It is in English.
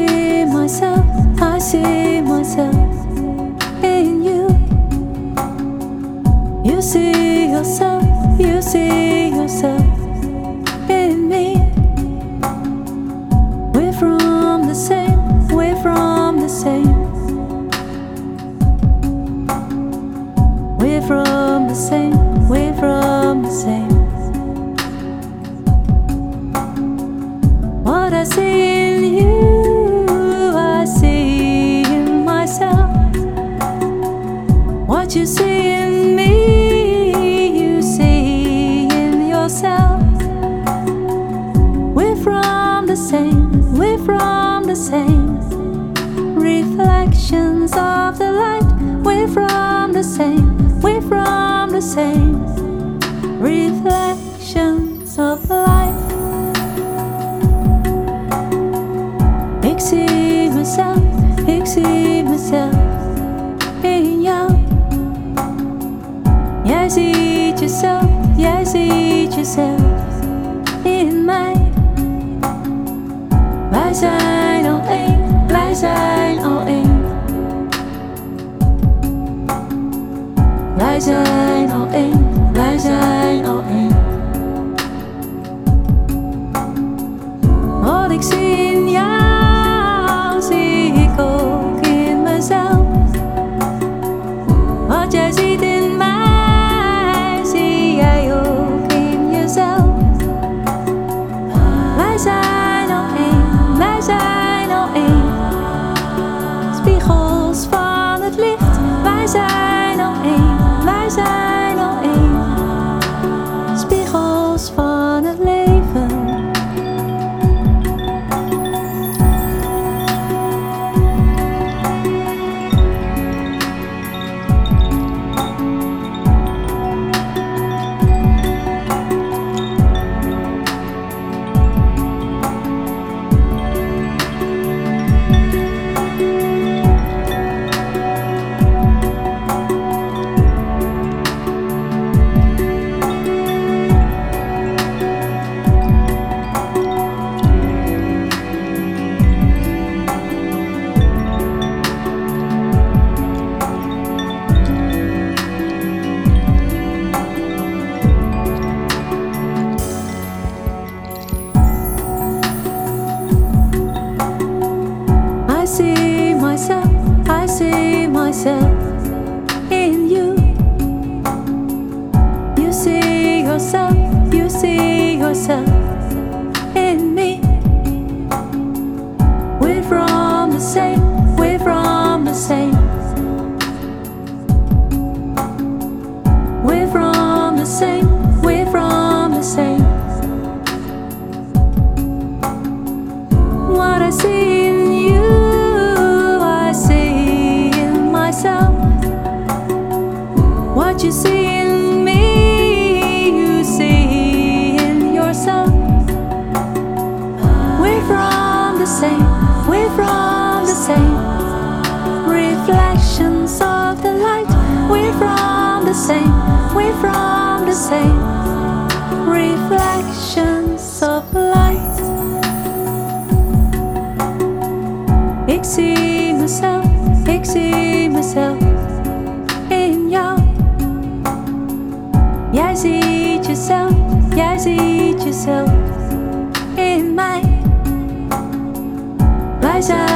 see myself, I see myself in you. You see yourself, you see yourself in me. We're from the same, we're from the same. We're from the same, we're from the same. What I see in you, I see in myself. What you see in me, you see in yourself. We're from the same, we're from the same. Reflections of the light. We're from the same, we're from the same. Reflections of light. Ik zie mezelf in jou. Jij ziet jezelf in mij. Wij zijn al één, wij zijn al één. Wij zijn al één, wij zijn al één. Wat ik zie in jou, zie ik ook in mezelf. Wat jij ziet in mij, zie jij ook in jezelf. Wij zijn al één, wij zijn al één. Spiegels van het licht, wij zijn al één, wij zijn al één. Spiegels van het leven. I see myself in you. You see yourself in me. We're from the same, we're from the same. We're from the same, we're from the same. What I see in you, I see in myself. What you see in me, you see in yourself. We're from the same, we're from the same. Reflections of the light. We're from the same, we're from the same. Reflections of light. Ik zie mezelf in jou. Jij ziet jezelf in mij. Wij zijn